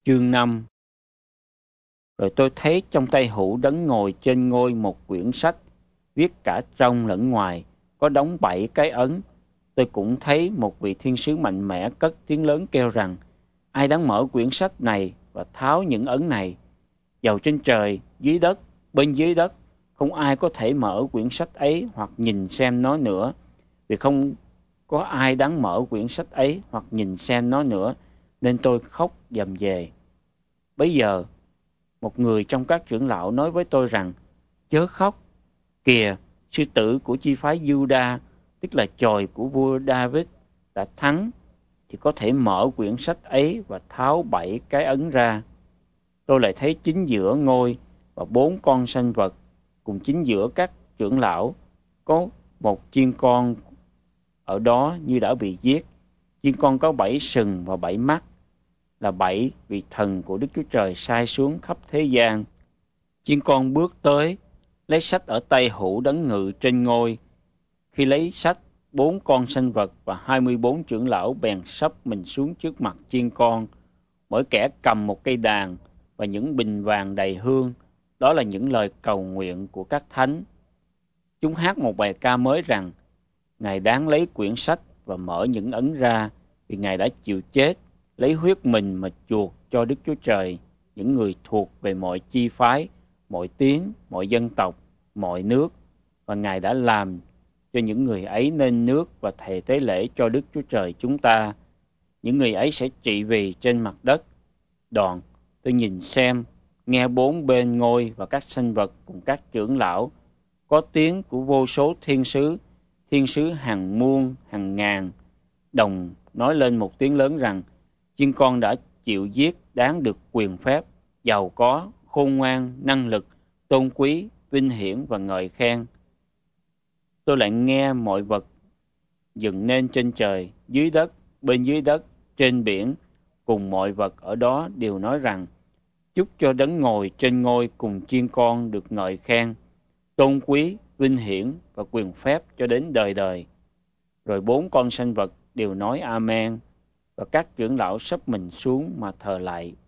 Chương 5. Rồi tôi thấy trong tay hữu đấng ngồi trên ngôi một quyển sách, viết cả trong lẫn ngoài, có đóng 7 cái ấn. Tôi cũng thấy một vị thiên sứ mạnh mẽ cất tiếng lớn kêu rằng: ai đáng mở quyển sách này và tháo những ấn này? Dầu trên trời, dưới đất, bên dưới đất, không ai có thể mở quyển sách ấy hoặc nhìn xem nó nữa, vì không có ai đáng mở quyển sách ấy hoặc nhìn xem nó nữa. Nên tôi khóc dầm về. Bấy giờ, một người trong các trưởng lão nói với tôi rằng: chớ khóc, kìa, sư tử của chi phái Juda, tức là chòi của vua David, đã thắng, thì có thể mở quyển sách ấy và tháo 7 cái ấn ra. Tôi lại thấy chính giữa ngôi và 4 con sanh vật, cùng chính giữa các trưởng lão, có một chiên con ở đó như đã bị giết. Chiên con có 7 sừng và 7 mắt, là 7 vị thần của Đức Chúa Trời sai xuống khắp thế gian. Chiên con bước tới, lấy sách ở tay hữu đấng ngự trên ngôi. Khi lấy sách, 4 con sanh vật và 24 trưởng lão bèn sấp mình xuống trước mặt chiên con. Mỗi kẻ cầm một cây đàn và những bình vàng đầy hương. Đó là những lời cầu nguyện của các thánh. Chúng hát một bài ca mới rằng: Ngài đáng lấy quyển sách và mở những ấn ra, vì Ngài đã chịu chết, lấy huyết mình mà chuộc cho Đức Chúa Trời những người thuộc về mọi chi phái, mọi tiếng, mọi dân tộc, mọi nước. Và Ngài đã làm cho những người ấy nên nước và thề tế lễ cho Đức Chúa Trời chúng ta. Những người ấy sẽ trị vì trên mặt đất. Đoạn tôi nhìn xem, nghe 4 bên ngôi và các sanh vật cùng các trưởng lão, có tiếng của vô số thiên sứ hàng muôn hàng ngàn, đồng nói lên một tiếng lớn rằng: chiên con đã chịu giết đáng được quyền phép, giàu có, khôn ngoan, năng lực, tôn quý, vinh hiển và ngợi khen. Tôi lại nghe mọi vật dựng nên trên trời, dưới đất, bên dưới đất, trên biển, cùng mọi vật ở đó đều nói rằng: chúc cho đấng ngồi trên ngôi cùng chiên con được ngợi khen, tôn quý, vinh hiển và quyền phép cho đến đời đời. Rồi 4 con sanh vật đều nói Amen, và các trưởng lão sấp mình xuống mà thờ lạy.